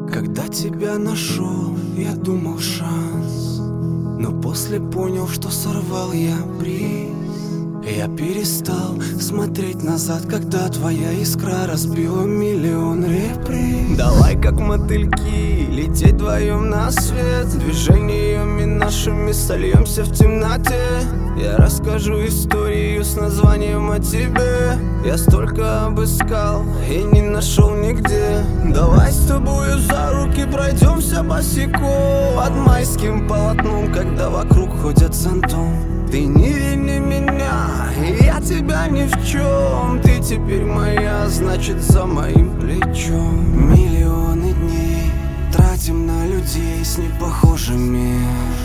Когда тебя нашел, я думал шанс, но после понял, что сорвал я приз. Я перестал смотреть назад, когда твоя искра разбила миллион реприз. Давай как мотыльки лететь вдвоем на свет, движениями нашими сольемся в темноте. Я расскажу историю с названием о тебе. Я столько обыскал и не нашел нигде. Давай с тобою за руки пройдемся босиком под майским полотном, когда вокруг ходят с зонтом. Ты не вини меня, и я тебя ни в чем. Ты теперь моя, значит за моим плечом. Миллионы дней тратим на людей с непохожими.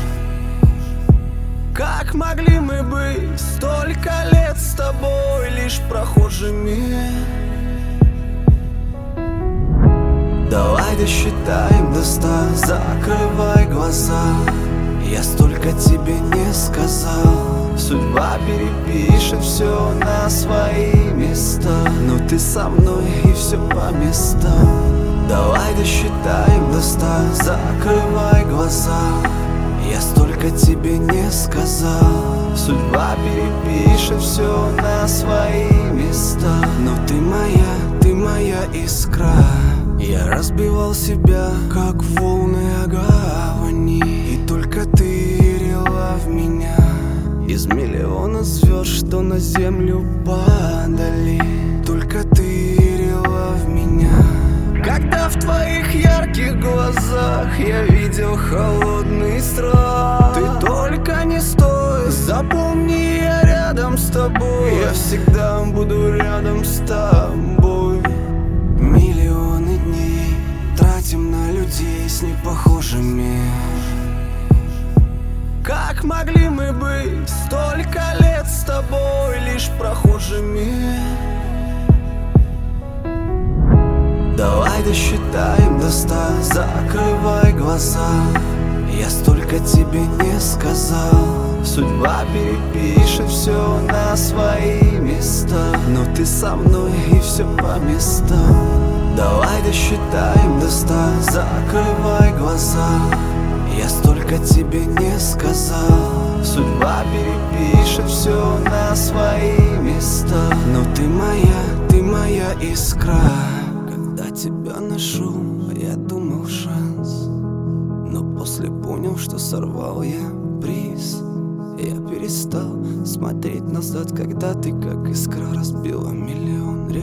Как могли мы быть столько лет с тобой лишь прохожими? Давай досчитаем до 100, закрывай глаза. Я столько тебе не сказал. Судьба перепишет все на свои места, но ты со мной и все по местам. Давай досчитаем до 100, закрывай глаза. Я столько тебе не сказал. Судьба перепишет все на свои места, но ты моя искра. Я разбивал себя, как волны о гавани, и только ты верила в меня. Из миллиона звезд, что на землю падали, только ты верила в меня. Когда в твоих ярких глазах я видел холодный страх, ты только не стой, запомни, я рядом с тобой. Я всегда буду рядом с тобой. Миллионы дней тратим на людей с непохожими. Как могли мы быть столько лет с тобой лишь прохожими? Давай досчитаем до 100, закрывай глаза. Я столько тебе не сказал. Судьба перепишет все на свои места, но ты со мной и все по местам. Давай досчитаем до 100, закрывай глаза. Я столько тебе не сказал. Судьба перепишет все на свои места, но ты моя искра. Когда тебя нашел, я думал шанс, но после понял, что сорвал я приз. Я перестал смотреть назад, когда ты как искра разбила миллион